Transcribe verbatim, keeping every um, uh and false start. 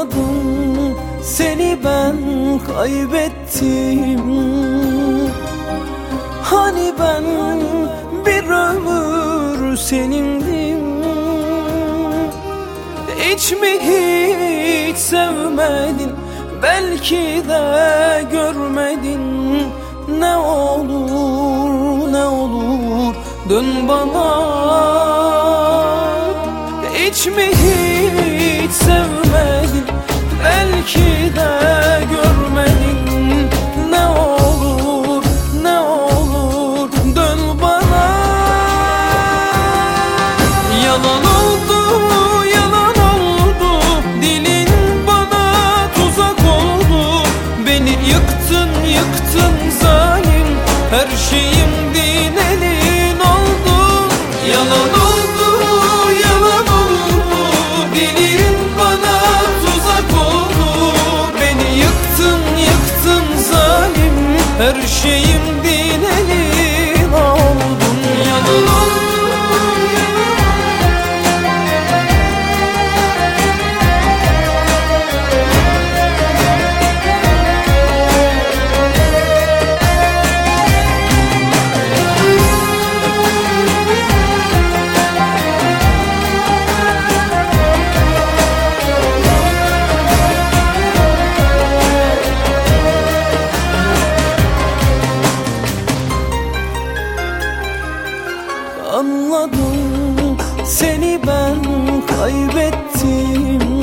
Anladım, seni ben kaybettim. Hani ben bir ömür senindim. Hiç mi hiç sevmedin, belki de görmedin. Ne olur ne olur dön bana. Hiç mi hiç sevmedin, belki de görmedin. Ne olur ne olur dön bana. Yalan oldu yalan oldu, dilin bana tuzak oldu. Beni yıktın yıktın zalim, her şeyim din elin oldu. Yalan oldu yalan oldu, dilin bana tuzak oldu. Beni yıktın yıktın zalim, her şeyim din elin oldun. Yalan oldu. Anladım, seni ben kaybettim.